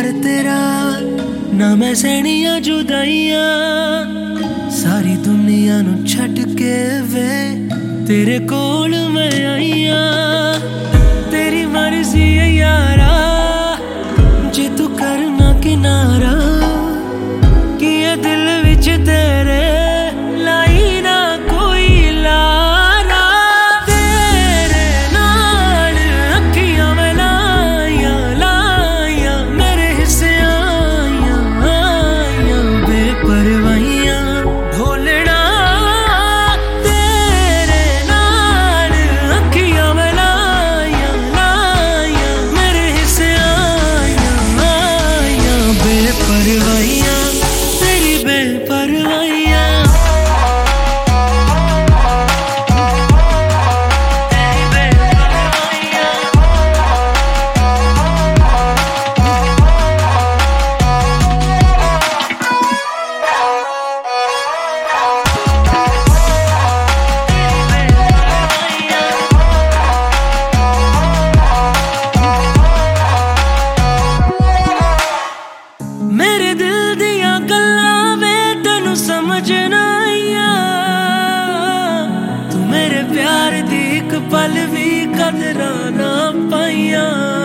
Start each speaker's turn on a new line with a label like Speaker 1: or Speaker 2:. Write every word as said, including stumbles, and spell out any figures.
Speaker 1: तेरा ना मैं सहनिया जुदाइया सारी दुनिया नू छड़ के वे तेरे कोल मैं आईया तेरी मर्जी है यारा जे तू करना किनारा कि ये दिल विच तेरे लाई ना कोई लारा तेरे नाल अखियां मैं लाइया लाइया मेरे हिस्से आइया आइया बेपरवाहियां ढोलना तेरे नाल अखियां मैं लाइया लाइया मेरे हिस्से आइया आइया बेपरवाहियां तेरी बेपरवाहियां मेरे दिल दियां गल्लां में तेनू समझ ना आईया तू मेरे प्यार दी इक पल भी कदरां ना पाईया।